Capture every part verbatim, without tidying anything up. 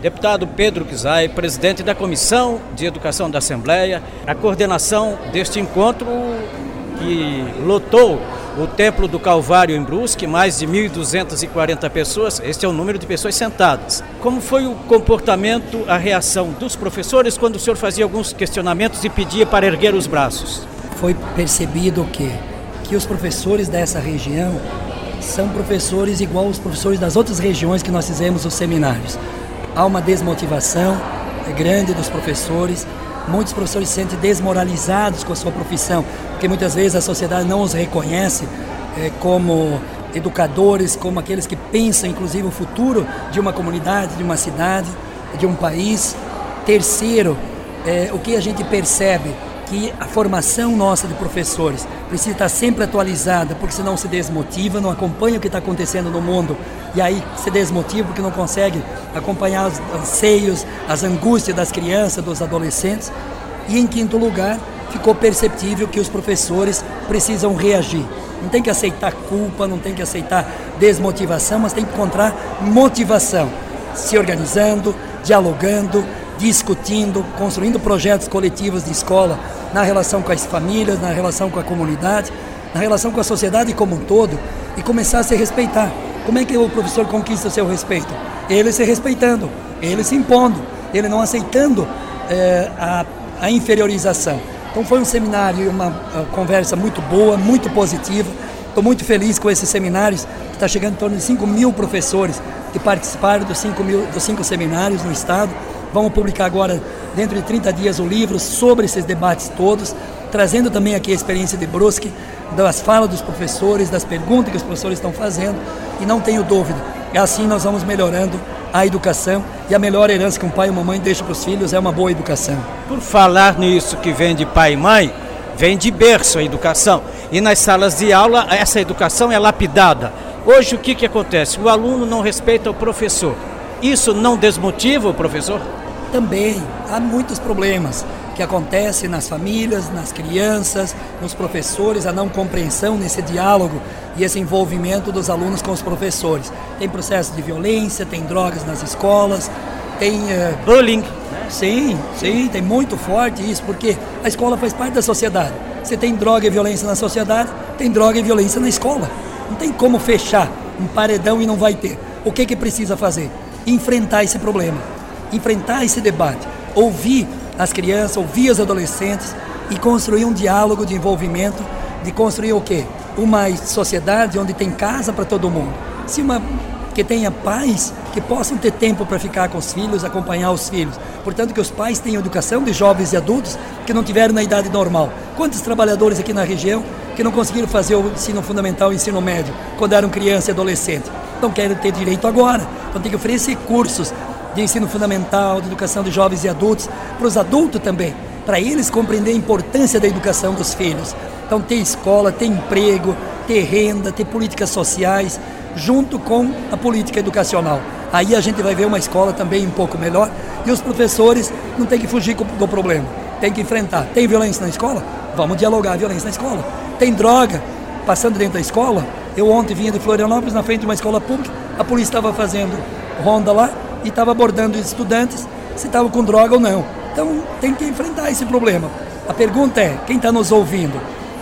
Deputado Pedro Kizai, presidente da Comissão de Educação da Assembleia, a coordenação deste encontro que lotou o Templo do Calvário em Brusque, mais de mil duzentas e quarenta pessoas, este é o número de pessoas sentadas. Como foi o comportamento, a reação dos professores quando o senhor fazia alguns questionamentos e pedia para erguer os braços? Foi percebido que, que os professores dessa região são professores igual aos professores das outras regiões que nós fizemos os seminários. Há uma desmotivação grande dos professores, muitos professores se sentem desmoralizados com a sua profissão, porque muitas vezes a sociedade não os reconhece é, como educadores, como aqueles que pensam inclusive o futuro de uma comunidade, de uma cidade, de um país. Terceiro, é, o que a gente percebe? Que a formação nossa de professores precisa estar sempre atualizada, porque senão se desmotiva, não acompanha o que está acontecendo no mundo, e aí se desmotiva porque não consegue acompanhar os anseios, as angústias das crianças, dos adolescentes. E em quinto lugar, ficou perceptível que os professores precisam reagir. Não tem que aceitar culpa, não tem que aceitar desmotivação, mas tem que encontrar motivação, se organizando, dialogando, discutindo, construindo projetos coletivos de escola na relação com as famílias, na relação com a comunidade, na relação com a sociedade como um todo, e começar a se respeitar. Como é que o professor conquista o seu respeito? Ele se respeitando, ele se impondo, ele não aceitando é, a, a inferiorização. Então foi um seminário e uma, uma conversa muito boa, muito positiva. Estou muito feliz com esses seminários, que está chegando em torno de cinco mil professores que participaram dos cinco, mil, dos cinco seminários no estado. Vamos publicar agora, dentro de trinta dias, o livro sobre esses debates todos, trazendo também aqui a experiência de Brusque, das falas dos professores, das perguntas que os professores estão fazendo, e não tenho dúvida, assim nós vamos melhorando a educação, e a melhor herança que um pai e uma mamãe deixam para os filhos é uma boa educação. Por falar nisso que vem de pai e mãe, vem de berço a educação, e nas salas de aula essa educação é lapidada. Hoje o que, que acontece? O aluno não respeita o professor. Isso não desmotiva o professor? Também há muitos problemas que acontecem nas famílias, nas crianças, nos professores, a não compreensão nesse diálogo e esse envolvimento dos alunos com os professores. Tem processo de violência, tem drogas nas escolas, tem... Uh, bullying. Sim, sim, tem muito forte isso, porque a escola faz parte da sociedade. Se tem droga e violência na sociedade, tem droga e violência na escola. Não tem como fechar um paredão e não vai ter. O que que precisa fazer? Enfrentar esse problema, enfrentar esse debate, ouvir as crianças, ouvir os adolescentes e construir um diálogo de envolvimento, de construir o quê? Uma sociedade onde tem casa para todo mundo, se uma, que tenha pais que possam ter tempo para ficar com os filhos, acompanhar os filhos, portanto que os pais tenham educação de jovens e adultos que não tiveram na idade normal. Quantos trabalhadores aqui na região que não conseguiram fazer o ensino fundamental e o ensino médio quando eram criança e adolescente? Não querem ter direito agora, então tem que oferecer cursos de ensino fundamental, de educação de jovens e adultos, para os adultos também, para eles compreender a importância da educação dos filhos. Então ter escola, ter emprego, ter renda, ter políticas sociais, junto com a política educacional. Aí a gente vai ver uma escola também um pouco melhor, e os professores não tem que fugir do problema, tem que enfrentar. Tem violência na escola? Vamos dialogar a violência na escola. Tem droga passando dentro da escola? Eu ontem vinha de Florianópolis, na frente de uma escola pública, a polícia estava fazendo ronda lá e estava abordando os estudantes se estavam com droga ou não. Então tem que enfrentar esse problema. A pergunta é, quem está nos ouvindo,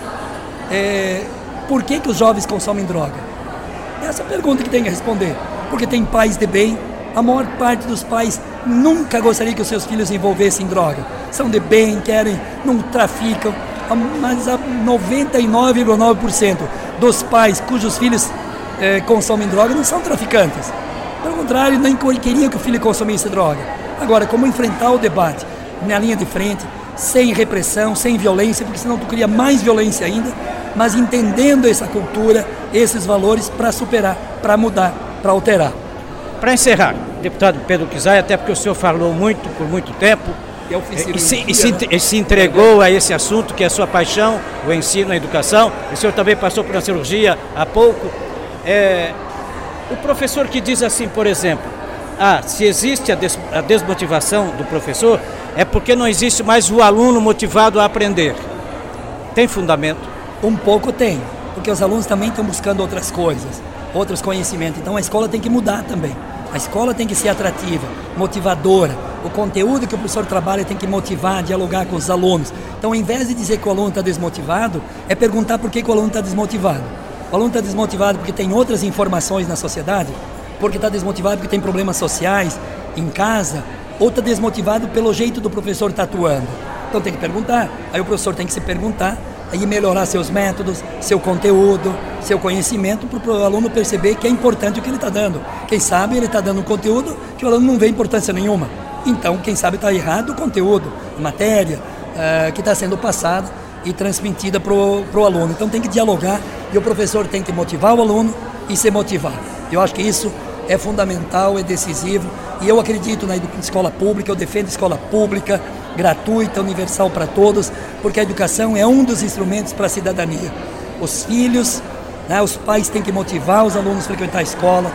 é, por que que os jovens consomem droga? Essa é a pergunta que tem que responder. Porque tem pais de bem, a maior parte dos pais nunca gostaria que os seus filhos se envolvessem em droga. São de bem, querem, não traficam, mas a noventa e nove vírgula nove por cento dos pais cujos filhos eh, consomem droga não são traficantes. Pelo contrário, nem queriam que o filho consumisse droga. Agora, como enfrentar o debate na linha de frente, sem repressão, sem violência, porque senão tu cria mais violência ainda, mas entendendo essa cultura, esses valores para superar, para mudar, para alterar. Para encerrar, deputado Pedro Kizai, até porque o senhor falou muito, por muito tempo, e, e, se, e, se, e se entregou a esse assunto que é a sua paixão, o ensino, a educação. O senhor também passou por uma cirurgia há pouco. É, o professor que diz assim, por exemplo, ah, se existe a, des, a desmotivação do professor, é porque não existe mais o aluno motivado a aprender. Tem fundamento? Um pouco tem, porque os alunos também estão buscando outras coisas, outros conhecimentos. Então a escola tem que mudar também. A escola tem que ser atrativa, motivadora. O conteúdo que o professor trabalha tem que motivar, dialogar com os alunos. Então, ao invés de dizer que o aluno está desmotivado, é perguntar por que, que o aluno está desmotivado. O aluno está desmotivado porque tem outras informações na sociedade, porque está desmotivado porque tem problemas sociais em casa, ou está desmotivado pelo jeito do professor estar atuando. Então tem que perguntar, aí o professor tem que se perguntar, aí melhorar seus métodos, seu conteúdo, seu conhecimento, para o aluno perceber que é importante o que ele está dando. Quem sabe ele está dando um conteúdo que o aluno não vê importância nenhuma. Então, quem sabe está errado o conteúdo, a matéria uh, que está sendo passada e transmitida para o aluno. Então tem que dialogar e o professor tem que motivar o aluno e se motivar. Eu acho que isso é fundamental, é decisivo, e eu acredito na escola pública, eu defendo a escola pública, gratuita, universal para todos, porque a educação é um dos instrumentos para a cidadania. Os filhos, né, os pais têm que motivar os alunos a frequentar a escola,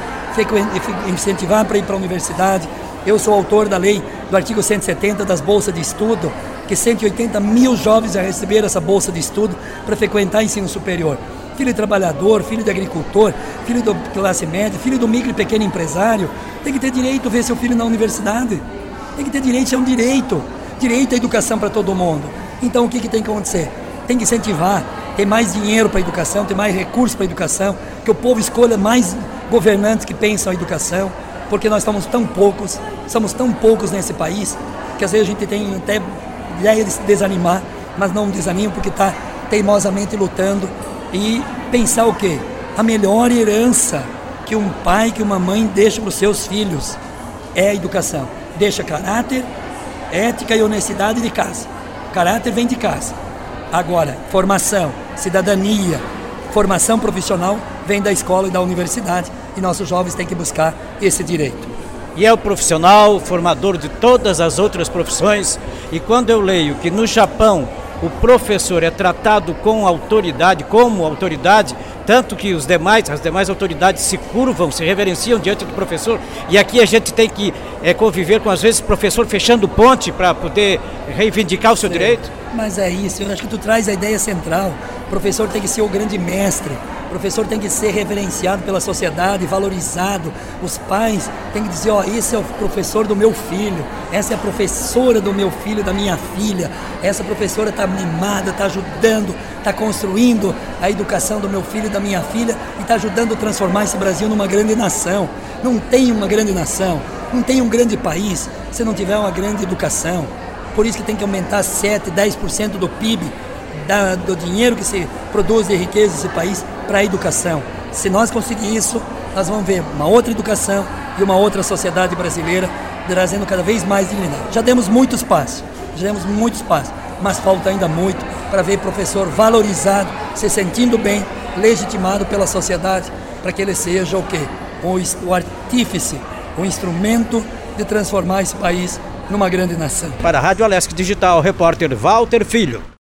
incentivar para ir para a universidade. Eu sou autor da lei do artigo cento e setenta das bolsas de estudo, que cento e oitenta mil jovens já receberam essa bolsa de estudo para frequentar ensino superior. Filho de trabalhador, filho de agricultor, filho da classe média, filho do micro e pequeno empresário, tem que ter direito a ver seu filho na universidade. Tem que ter direito, isso é um direito. Direito à educação para todo mundo. Então o que, que tem que acontecer? Tem que incentivar, ter mais dinheiro para a educação, ter mais recursos para a educação, que o povo escolha mais governantes que pensam a educação, porque nós estamos tão poucos, somos tão poucos nesse país, que às vezes a gente tem até ideia de se desanimar, mas não desanima porque está teimosamente lutando. E pensar o quê? A melhor herança que um pai, que uma mãe deixa para os seus filhos é a educação. Deixa caráter, ética e honestidade de casa. Caráter vem de casa. Agora, formação, cidadania, formação profissional vem da escola e da universidade, e nossos jovens têm que buscar esse direito. E é o profissional, formador de todas as outras profissões, e quando eu leio que no Japão o professor é tratado com autoridade, como autoridade, tanto que os demais, as demais autoridades se curvam, se reverenciam diante do professor, e aqui a gente tem que é, conviver com, às vezes, o professor fechando ponte para poder reivindicar o seu Sim, direito. Mas é isso, eu acho que tu traz a ideia central. O professor tem que ser o grande mestre, o professor tem que ser reverenciado pela sociedade, valorizado. Os pais têm que dizer, ó, esse é o professor do meu filho, essa é a professora do meu filho, da minha filha, essa professora está animada, está ajudando, está construindo a educação do meu filho e da minha filha e está ajudando a transformar esse Brasil numa grande nação. Não tem uma grande nação, não tem um grande país se não tiver uma grande educação. Por isso que tem que aumentar sete, dez por cento do P I B, da, do dinheiro que se produz de riqueza nesse país para a educação. Se nós conseguirmos isso, nós vamos ver uma outra educação e uma outra sociedade brasileira trazendo cada vez mais dignidade. Já demos muitos passos, já demos muitos passos, mas falta ainda muito para ver professor valorizado, se sentindo bem, legitimado pela sociedade, para que ele seja o quê? O, o artífice, o instrumento de transformar esse país numa grande nação. Para a Rádio Alesc Digital, repórter Walter Filho.